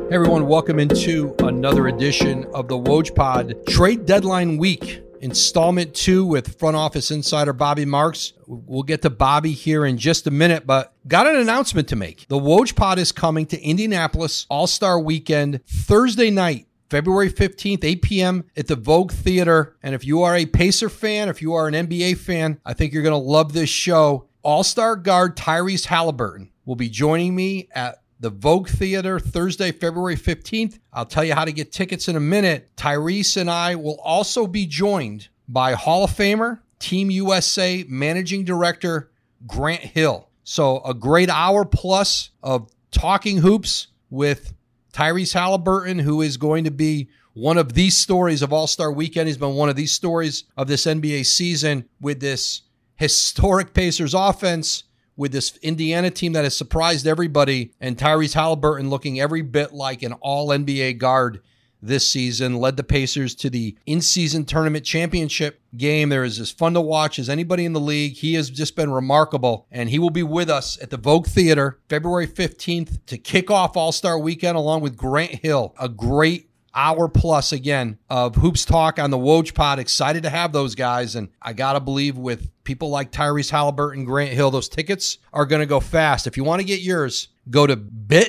Hey everyone, welcome into another edition of the Woj Pod Trade Deadline Week, installment 2 with front office insider Bobby Marks. We'll get to Bobby here in just a minute, but got an announcement to make. The Woj Pod is coming to Indianapolis All-Star Weekend Thursday night, February 15th, 8 p.m. at the Vogue Theater. And if you are a Pacer fan, if you are an NBA fan, I think you're going to love this show. All-Star guard Tyrese Haliburton will be joining me at the Vogue Theater Thursday, February 15th. I'll tell you how to get tickets in a minute. Tyrese and I will also be joined by Hall of Famer, Team USA Managing Director Grant Hill. So a great hour plus of talking hoops with Tyrese Haliburton, who is going to be one of these stories of All-Star Weekend. He's been one of these stories of this NBA season with this historic Pacers offense, with this Indiana team that has surprised everybody, and Tyrese Haliburton looking every bit like an all-NBA guard this season, led the Pacers to the in-season tournament championship game. There is as fun to watch as anybody in the league. He has just been remarkable, and he will be with us at the Vogue Theater February 15th to kick off All-Star Weekend along with Grant Hill. A great hour plus again of hoops talk on the Woj Pod. Excited to have those guys, and I gotta believe with people like Tyrese Haliburton, Grant Hill, those tickets are gonna go fast. If you want to get yours, go to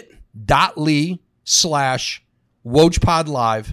bit.ly/WojPodLive,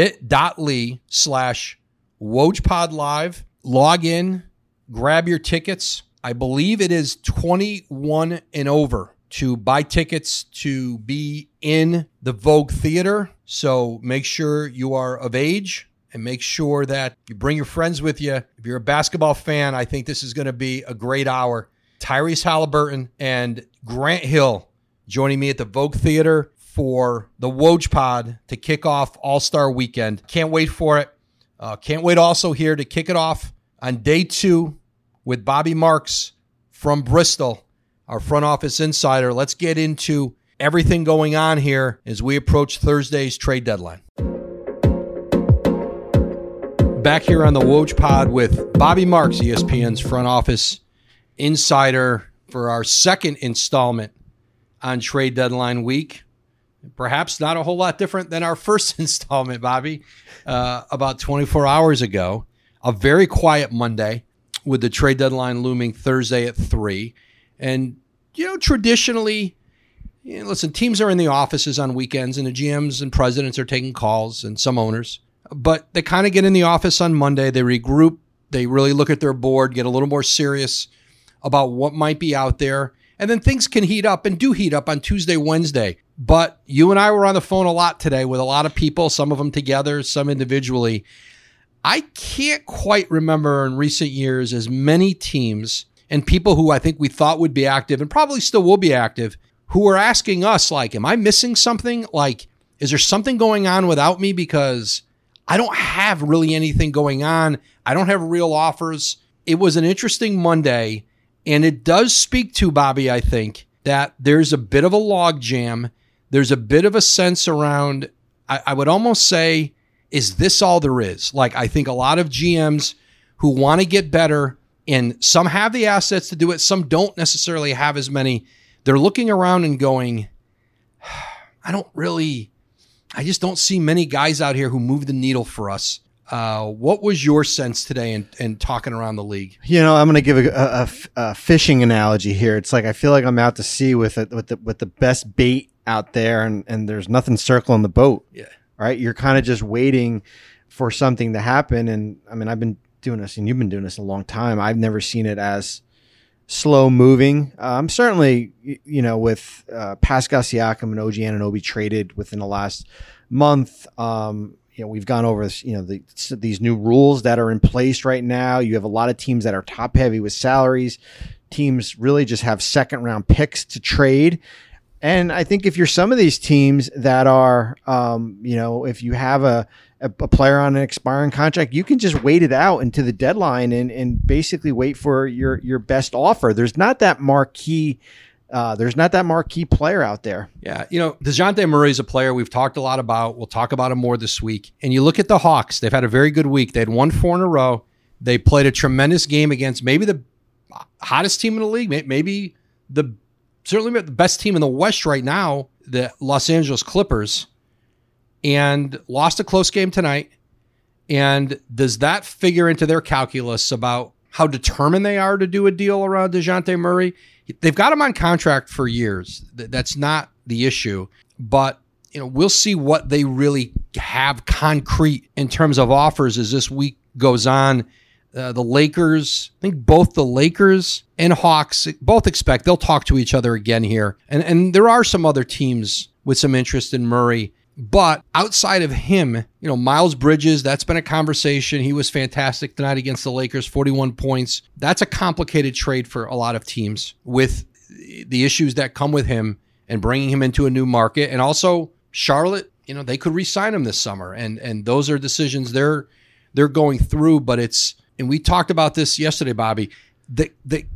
bit.ly/WojPodLive. Log in, grab your tickets. I believe it is 21 and over to buy tickets to be in the Vogue Theater. So make sure you are of age and make sure that you bring your friends with you. If you're a basketball fan, I think this is going to be a great hour. Tyrese Haliburton and Grant Hill joining me at the Vogue Theater for the Woj Pod to kick off All-Star Weekend. Can't wait for it. Can't wait also here to kick it off on day 2 with Bobby Marks from Bristol, our front office insider. Let's get into everything going on here as we approach Thursday's trade deadline. Back here on the Woj Pod with Bobby Marks, ESPN's front office insider, for our second installment on trade deadline week. Perhaps not a whole lot different than our first installment, Bobby, about 24 hours ago. A very quiet Monday with the trade deadline looming Thursday at 3. And, you know, traditionally, listen, teams are in the offices on weekends and the GMs and presidents are taking calls and some owners. But they kind of get in the office on Monday. They regroup. They really look at their board, get a little more serious about what might be out there. And then things can heat up and do heat up on Tuesday, Wednesday. But you and I were on the phone a lot today with a lot of people, some of them together, some individually. I can't quite remember in recent years as many teams and people who I think we thought would be active and probably still will be active, who were asking us, like, am I missing something? Like, is there something going on without me? Because I don't have really anything going on. I don't have real offers. It was an interesting Monday, and it does speak to, Bobby, I think, that there's a bit of a log jam. There's a bit of a sense around, I would almost say, is this all there is? Like, I think a lot of GMs who want to get better, and some have the assets to do it, some don't necessarily have as many. They're looking around and going, I just don't see many guys out here who move the needle for us. What was your sense today in talking around the league? You know, I'm going to give a fishing analogy here. It's like I feel like I'm out to sea with the best bait out there, and there's nothing circling the boat. Yeah. Right? You're kind of just waiting for something to happen. And I mean, I've been doing this, and you've been doing this a long time. I've never seen it as slow moving. Certainly, you know, with Pascal Siakam and OG Anunoby traded within the last month. You know, we've gone over this, you know, these new rules that are in place right now. You have a lot of teams that are top heavy with salaries. Teams really just have second round picks to trade. And I think if you're some of these teams that are, you know, if you have a player on an expiring contract, you can just wait it out into the deadline and basically wait for your best offer. There's not that marquee player out there. Yeah. You know, DeJounte Murray is a player we've talked a lot about. We'll talk about him more this week. And you look at the Hawks, they've had a very good week. They had won 4 in a row. They played a tremendous game against maybe the hottest team in the league, maybe certainly the best team in the West right now, the Los Angeles Clippers. and lost a close game tonight. And does that figure into their calculus about how determined they are to do a deal around DeJounte Murray? They've got him on contract for years. That's not the issue. But we'll see what they really have concrete in terms of offers as this week goes on. The Lakers, I think both the Lakers and Hawks both expect they'll talk to each other again here. And there are some other teams with some interest in Murray. But outside of him, Miles Bridges, that's been a conversation. He was fantastic tonight against the Lakers, 41 points. That's a complicated trade for a lot of teams with the issues that come with him and bringing him into a new market. And also Charlotte, they could re-sign him this summer. And those are decisions they're going through. But and we talked about this yesterday, Bobby, the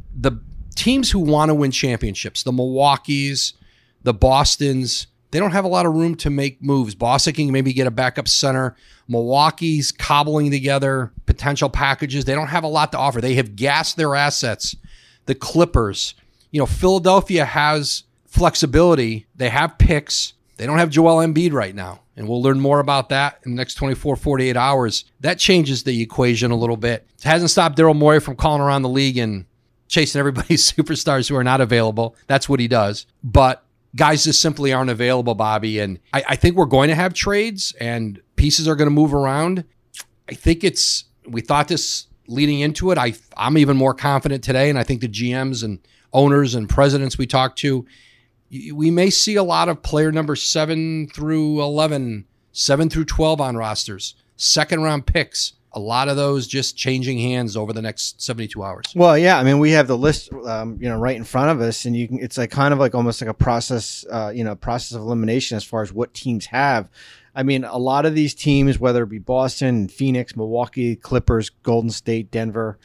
teams who want to win championships, the Milwaukees, the Bostons, they don't have a lot of room to make moves. Boston can maybe get a backup center. Milwaukee's cobbling together potential packages. They don't have a lot to offer. They have gassed their assets. The Clippers, Philadelphia has flexibility. They have picks. They don't have Joel Embiid right now. And we'll learn more about that in the next 24, 48 hours. That changes the equation a little bit. It hasn't stopped Daryl Morey from calling around the league and chasing everybody's superstars who are not available. That's what he does. But guys just simply aren't available, Bobby. And I think we're going to have trades and pieces are going to move around. I think we thought this leading into it. I'm even more confident today. And I think the GMs and owners and presidents we talked to, we may see a lot of player number 7 through 11, 7 through 12 on rosters, second round picks. A lot of those just changing hands over the next 72 hours. Well, yeah, I mean, we have the list, right in front of us, and it's like kind of like almost like a process, process of elimination as far as what teams have. I mean, a lot of these teams, whether it be Boston, Phoenix, Milwaukee, Clippers, Golden State, Denver,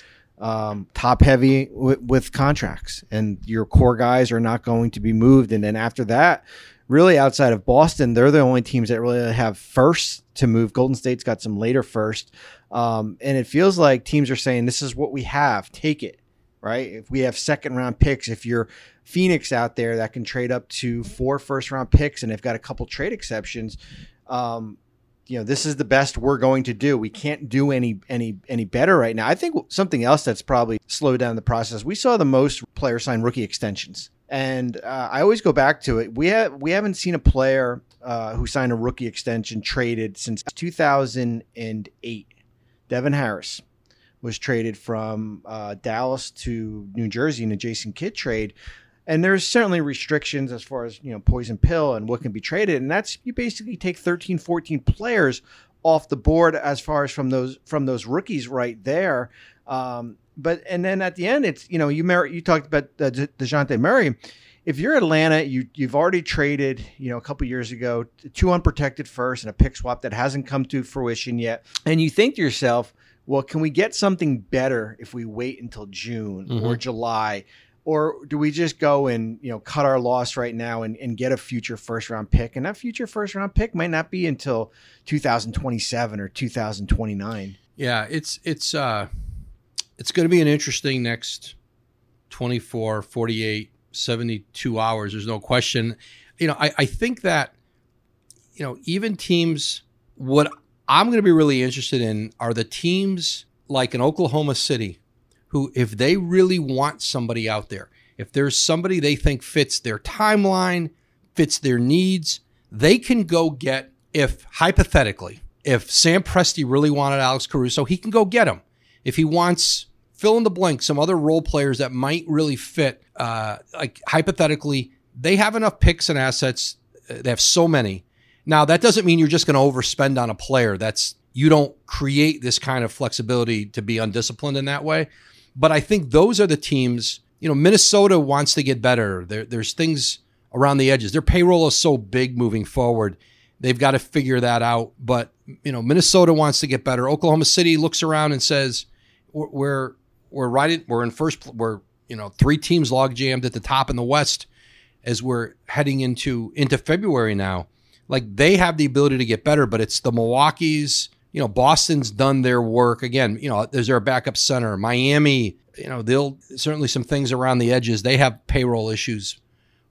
top heavy with contracts, and your core guys are not going to be moved. And then after that, really outside of Boston, they're the only teams that really have first to move. Golden State's got some later first. And it feels like teams are saying, this is what we have, take it, right? If we have second round picks, if you're Phoenix out there that can trade up to 4 first round picks and they've got a couple trade exceptions, this is the best we're going to do. We can't do any better right now. I think something else that's probably slowed down the process. We saw the most players sign rookie extensions. And I always go back to it. We haven't seen a player who signed a rookie extension traded since 2008. Devin Harris was traded from Dallas to New Jersey in a Jason Kidd trade. And there's certainly restrictions as far as, poison pill and what can be traded. And that's, you basically take 13, 14 players off the board as far as from those rookies right there. But then at the end, it's, you talked about DeJounte Murray. If you're Atlanta, you've already traded, a couple years ago, 2 unprotected first and a pick swap that hasn't come to fruition yet. And you think to yourself, well, can we get something better if we wait until June or July? Or do we just go and, cut our loss right now and get a future first round pick? And that future first round pick might not be until 2027 or 2029. Yeah, it's going to be an interesting next 24, 48, 72 hours. There's no question. I think that, even teams, what I'm going to be really interested in are the teams like in Oklahoma City, who, if they really want somebody out there, if there's somebody they think fits their timeline, fits their needs, they can go get, if Sam Presti really wanted Alex Caruso, he can go get him. If he wants, fill in the blank, some other role players that might really fit, like hypothetically, they have enough picks and assets. They have so many. Now, that doesn't mean you're just going to overspend on a player. You don't create this kind of flexibility to be undisciplined in that way. But I think those are the teams, Minnesota wants to get better. There's things around the edges. Their payroll is so big moving forward. They've got to figure that out. But, Minnesota wants to get better. Oklahoma City looks around and says, we're in first, we're 3 teams log jammed at the top in the West as we're heading into February now. Like, they have the ability to get better, but it's the Milwaukee's, Boston's done their work. Again, there's their backup center. Miami, they'll certainly some things around the edges. They have payroll issues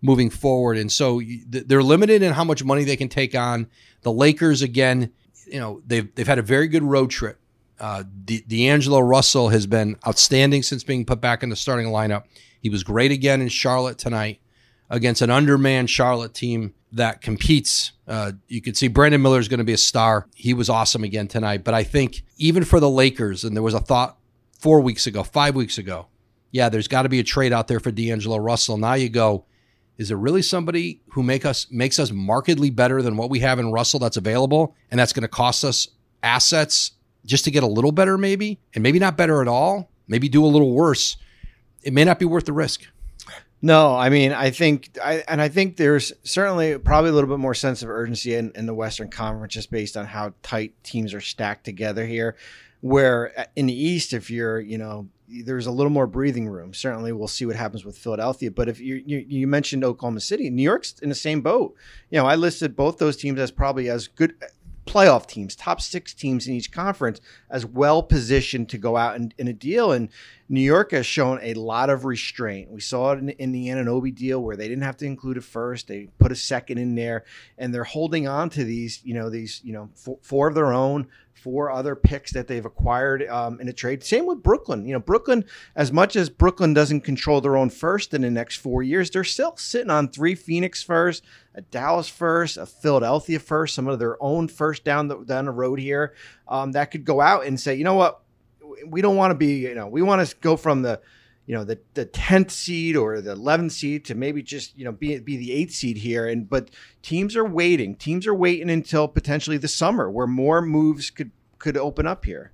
moving forward. And so they're limited in how much money they can take on. The Lakers, again, they've had a very good road trip. D'Angelo Russell has been outstanding since being put back in the starting lineup. He was great again in Charlotte tonight against an undermanned Charlotte team that competes. You could see Brandon Miller is going to be a star. He was awesome again tonight. But I think even for the Lakers, and there was a thought 5 weeks ago, yeah, there's got to be a trade out there for D'Angelo Russell. Now you go, is there really somebody who makes us markedly better than what we have in Russell that's available, and that's going to cost us assets just to get a little better maybe, and maybe not better at all, maybe do a little worse? It may not be worth the risk. No, I mean, I think there's certainly probably a little bit more sense of urgency in the Western Conference just based on how tight teams are stacked together here. Where in the East, if you're, there's a little more breathing room. Certainly, we'll see what happens with Philadelphia. But if you mentioned Oklahoma City, New York's in the same boat. I listed both those teams as probably as good playoff teams, top 6 teams in each conference, as well positioned to go out in a deal. And New York has shown a lot of restraint. We saw it in the Anunoby deal where they didn't have to include a first; they put a second in there, and they're holding on to these 4 of their own, 4 other picks that they've acquired in a trade. Same with Brooklyn. Brooklyn, as much as Brooklyn doesn't control their own first in the next 4 years, they're still sitting on 3 Phoenix first, a Dallas first, a Philadelphia first, some of their own first down the road here that could go out and say, you know what, we don't want to be, we want to go from the 10th seed or the 11th seed to maybe just, be the 8th seed here. But teams are waiting until potentially the summer where more moves could open up here.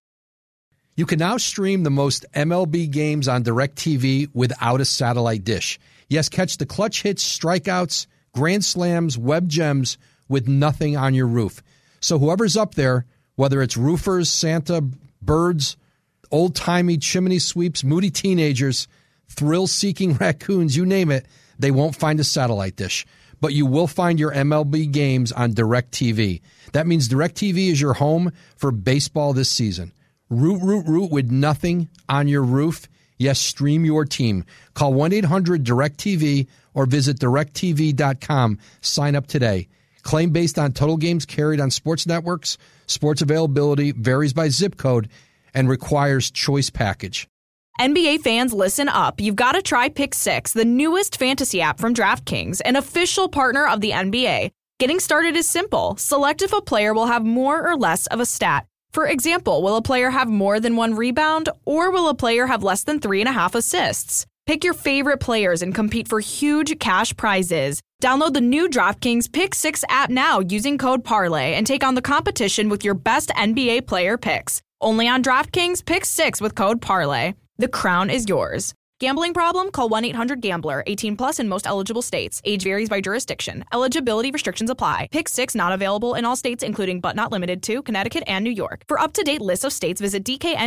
You can now stream the most MLB games on DirecTV without a satellite dish. Yes, catch the clutch hits, strikeouts, grand slams, web gems with nothing on your roof. So whoever's up there, whether it's roofers, Santa, birds, old-timey chimney sweeps, moody teenagers, thrill-seeking raccoons, you name it, they won't find a satellite dish. But you will find your MLB games on DirecTV. That means DirecTV is your home for baseball this season. Root with nothing on your roof. Yes, stream your team. Call 1-800-DirecTV or visit directtv.com. Sign up today. Claim based on total games carried on sports networks. Sports availability varies by zip code and requires choice package. NBA fans, listen up. You've got to try Pick 6, the newest fantasy app from DraftKings, an official partner of the NBA. Getting started is simple. Select if a player will have more or less of a stat. For example, will a player have more than 1 rebound, or will a player have less than 3.5 assists? Pick your favorite players and compete for huge cash prizes. Download the new DraftKings Pick 6 app now using code PARLAY and take on the competition with your best NBA player picks. Only on DraftKings Pick 6 with code PARLAY. The crown is yours. Gambling problem? Call 1-800-GAMBLER. 18 plus in most eligible states. Age varies by jurisdiction. Eligibility restrictions apply. Pick 6 not available in all states, including but not limited to Connecticut and New York. For up-to-date lists of states, visit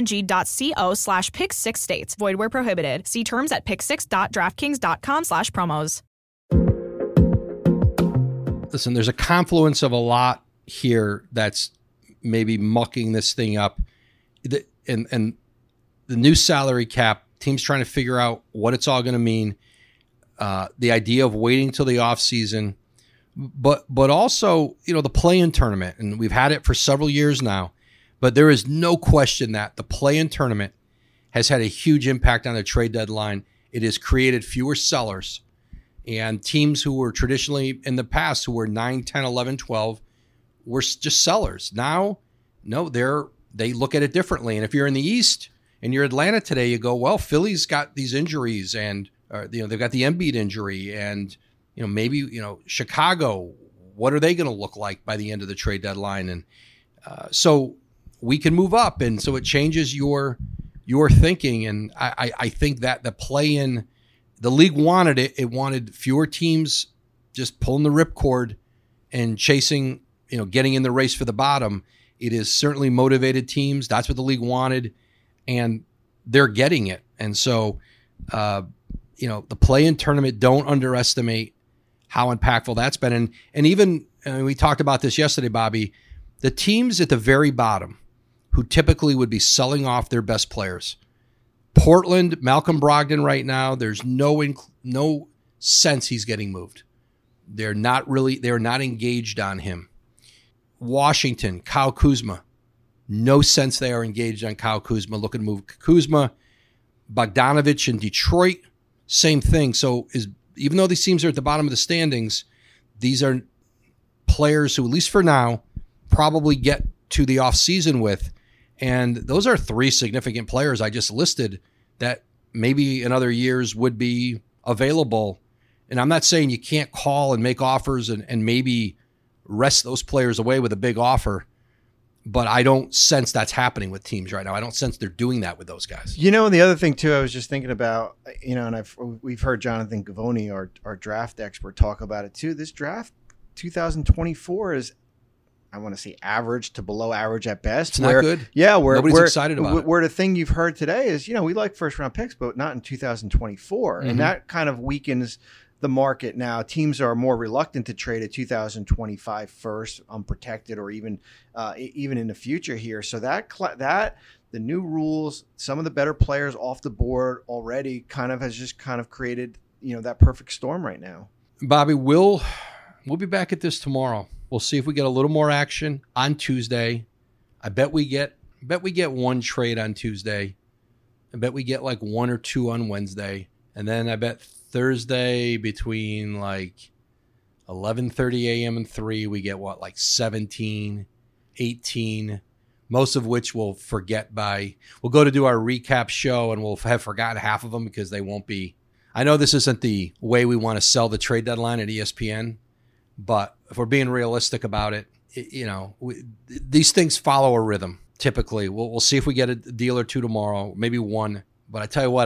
dkng.co/pick6states. Void where prohibited. See terms at pick6.draftkings.com/promos. Listen, there's a confluence of a lot here that's maybe mucking this thing up. And the new salary cap, teams trying to figure out what it's all going to mean. The idea of waiting till the offseason, but also, the play-in tournament. And we've had it for several years now, but there is no question that the play-in tournament has had a huge impact on the trade deadline. It has created fewer sellers, and teams who were traditionally in the past, who were 9, 10, 11, 12, were just sellers. Now, no, they look at it differently. And if you're in the East and you're Atlanta today, you go, well, Philly's got these injuries, and they've got the Embiid injury, and maybe Chicago. What are they going to look like by the end of the trade deadline? And so we can move up, and so it changes your thinking. And I think that the play-in, the league wanted it. It wanted fewer teams just pulling the ripcord and chasing, getting in the race for the bottom. It has certainly motivated teams. That's what the league wanted, and they're getting it. And so, the play-in tournament, don't underestimate how impactful that's been. And even, we talked about this yesterday, Bobby, the teams at the very bottom who typically would be selling off their best players. Portland, Malcolm Brogdon right now, there's no sense he's getting moved. They're not engaged on him. Washington, Kyle Kuzma. No sense they are engaged on Kyle Kuzma. Looking to move Kuzma. Bogdanovich in Detroit, same thing. So even though these teams are at the bottom of the standings, these are players who, at least for now, probably get to the offseason with. And those are three significant players I just listed that maybe in other years would be available. And I'm not saying you can't call and make offers and maybe wrest those players away with a big offer, but I don't sense that's happening with teams right now. I don't sense they're doing that with those guys. The other thing too, I was just thinking about, and we've heard Jonathan Gavoni, our draft expert, talk about it too. This draft 2024 is, I want to say, average to below average at best. It's not good. Yeah, nobody's excited about it. Where the thing you've heard today is, we like first round picks, but not in 2024, and that kind of weakens the market. Now teams are more reluctant to trade a 2025 first unprotected, or even in the future here. So that the new rules, some of the better players off the board already has just created, that perfect storm right now. Bobby, we'll be back at this tomorrow. We'll see if we get a little more action on Tuesday. I bet we get one trade on Tuesday. I bet we get like one or two on Wednesday. And then I bet Thursday between like 11:30 a.m. and 3, we get 17, 18, most of which we'll forget we'll go to do our recap show and we'll have forgotten half of them because they won't be. I know this isn't the way we want to sell the trade deadline at ESPN, but if we're being realistic about it, these things follow a rhythm. Typically, we'll see if we get a deal or two tomorrow, maybe one. But I tell you what,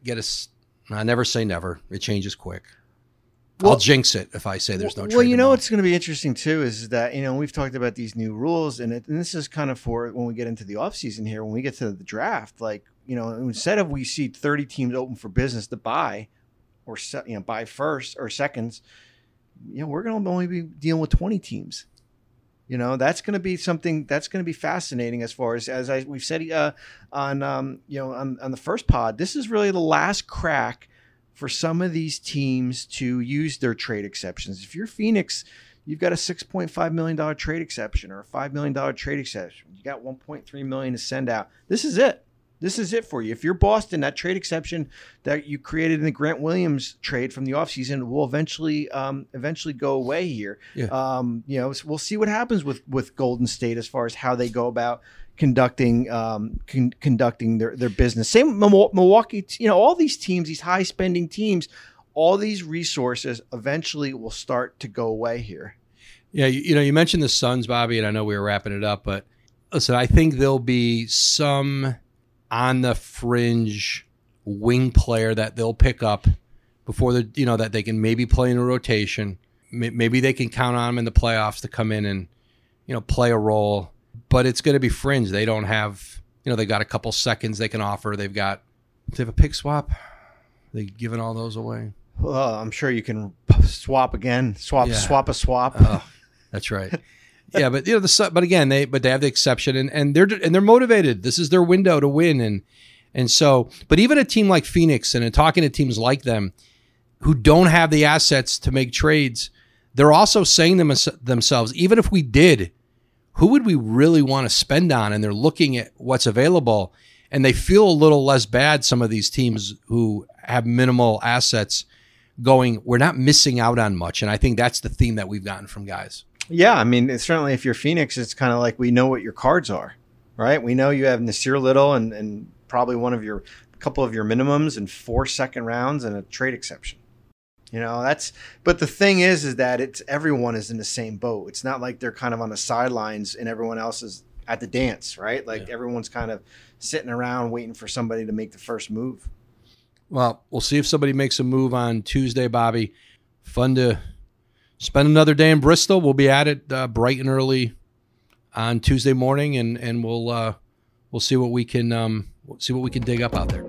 I never say never. It changes quick. I'll jinx it if I say there's no trade. Well, what's going to be interesting too is that, we've talked about these new rules, and this is kind of for when we get into the offseason here, when we get to the draft, instead of we see 30 teams open for business to buy or buy first or seconds, we're going to only be dealing with 20 teams. That's going to be something that's going to be fascinating as far as we've said on the first pod. This is really the last crack for some of these teams to use their trade exceptions. If you're Phoenix, you've got a $6.5 million trade exception or a $5 million trade exception. You got $1.3 million to send out. This is it. This is it for you. If you're Boston, that trade exception that you created in the Grant Williams trade from the offseason will eventually go away here. Yeah. We'll see what happens with Golden State as far as how they go about conducting their business. Same Milwaukee. All these teams, these high spending teams, all these resources eventually will start to go away here. Yeah, you mentioned the Suns, Bobby, and I know we were wrapping it up, but listen, I think there'll be some on the fringe wing player that they'll pick up before that they can maybe play in a rotation. Maybe they can count on them in the playoffs to come in and, play a role, but it's going to be fringe. They don't have, they got a couple seconds they can offer. They have a pick swap. They giving all those away. Well, I'm sure you can swap again, swap a swap. Oh, that's right. Yeah, but but again, they have the exception, and they're motivated. This is their window to win, and so. But even a team like Phoenix, and in talking to teams like them, who don't have the assets to make trades, they're also saying to themselves, even if we did, who would we really want to spend on? And they're looking at what's available, and they feel a little less bad. Some of these teams who have minimal assets, going, we're not missing out on much, and I think that's the theme that we've gotten from guys. Yeah, I mean, certainly if you're Phoenix, it's kind of like we know what your cards are, right? We know you have Nasir Little and probably couple of your minimums and 4 second rounds and a trade exception. But the thing is that everyone is in the same boat. It's not like they're kind of on the sidelines and everyone else is at the dance, right? Everyone's kind of sitting around waiting for somebody to make the first move. Well, we'll see if somebody makes a move on Tuesday, Bobby. Fun to spend another day in Bristol. We'll be at it bright and early on Tuesday morning, and we'll see what we can dig up out there.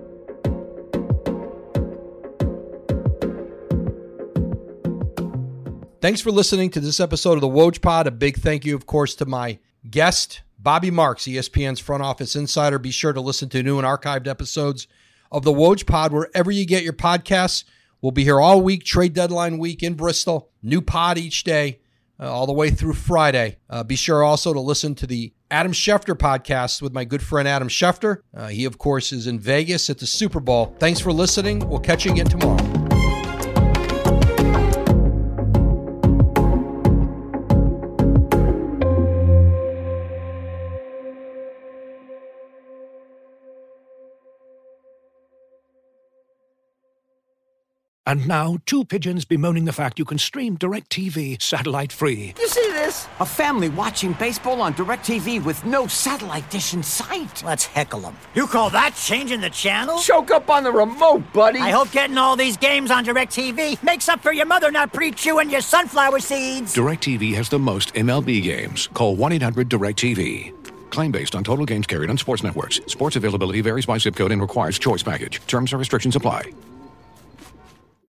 Thanks for listening to this episode of the Woj Pod. A big thank you, of course, to my guest, Bobby Marks, ESPN's front office insider. Be sure to listen to new and archived episodes of the Woj Pod wherever you get your podcasts. We'll be here all week, trade deadline week in Bristol. New pod each day, all the way through Friday. Be sure also to listen to the Adam Schefter podcast with my good friend Adam Schefter. He, of course, is in Vegas at the Super Bowl. Thanks for listening. We'll catch you again tomorrow. And now, two pigeons bemoaning the fact you can stream DirecTV satellite-free. You see this? A family watching baseball on DirecTV with no satellite dish in sight. Let's heckle them. You call that changing the channel? Choke up on the remote, buddy. I hope getting all these games on DirecTV makes up for your mother not pre-chewing your sunflower seeds. DirecTV has the most MLB games. Call 1-800-DirecTV. Claim based on total games carried on sports networks. Sports availability varies by zip code and requires choice package. Terms and restrictions apply.